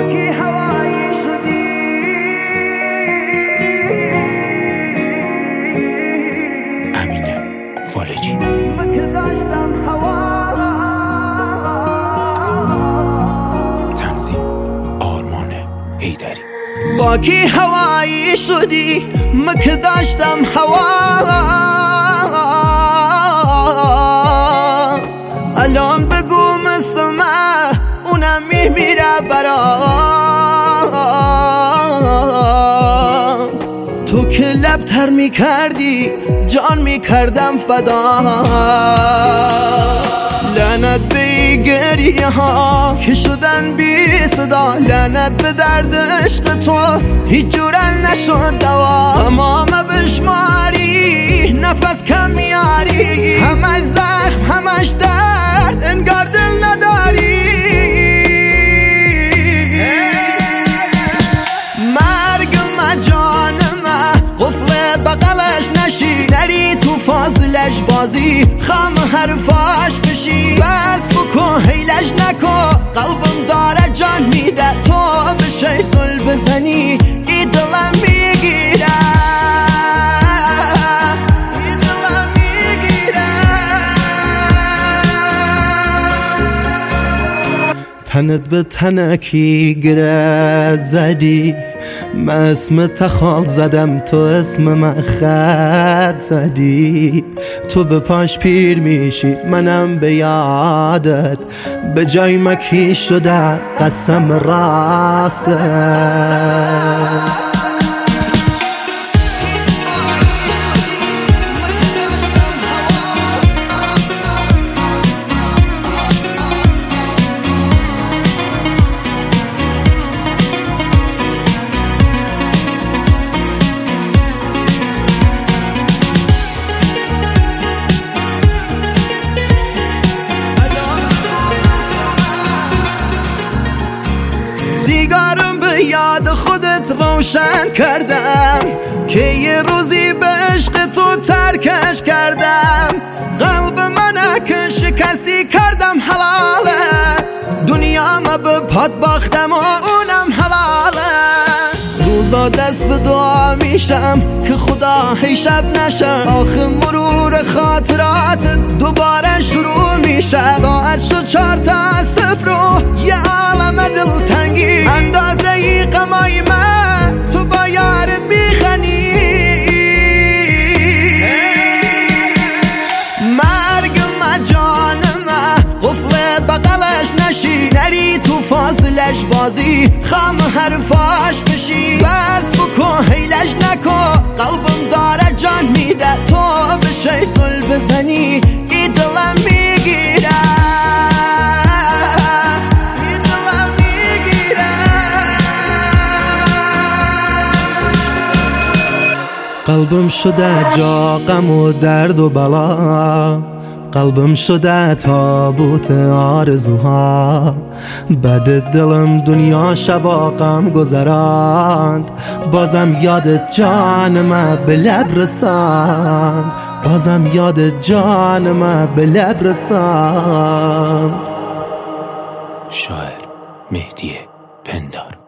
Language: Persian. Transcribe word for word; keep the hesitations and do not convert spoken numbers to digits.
کی هوایی شدی امینه فالجی که داشتم هوا تنظیم آرمان حیدری با کی هوایی شدی من که داشتم هوا الان بگو مسمع اونم میمیره برام تو که لبتر میکردی جان میکردم فدا لعنت به گریه ها که شدن بی صدا لعنت به درد عشق تو هیچ جورن نشد دوا تمام بشماری نفس کم میاری همش زخم همش درد انگار دل نداری مرگ من جان من قفل بغلش نشی نری تو فاصلش بازی خم حرفاش بشی بس بکن حیلش نکن قلبم داره جان میده تو بشه زل بزنی ای دلم میگیره ای دلم میگیره تنت به تنکی گره زدی من اسم تخال زدم تو اسم من خط زدی تو به پاش پیر میشی منم به یادت به جای مکی شده قسم راستت سیگارم به یاد خودت روشن کردم که یه روزی به عشق تو ترکش کردم قلب منه که شکستی کردم حواله دنیا ما به پات باختم و اونم حواله روزا دست به دعا میشم که خدا هی شب نشم آخه مرور خاطرات دوباره شروع میشه ساعت شد چار تا صفر و یه عالم دلتنگی اندازه ای غمای من تو با یارت میخنی مرگ من جان من قفل بغلش نشی نری تو فاصلش بازی خم حرفاش بشی بس بکن حیلش نکن قلبم داره جان میده تو بشه زل بزنی ای دلم میگیره ای دلم میگیره قلبم شده جا غم و درد و بلا قلبم شده تابوت آرزوها بعد دلم دنیا شبا غم گذراند بازم یاد جان ما به لب رساند بازم یاد جان ما به لب رساند شاعر مهدی پندار.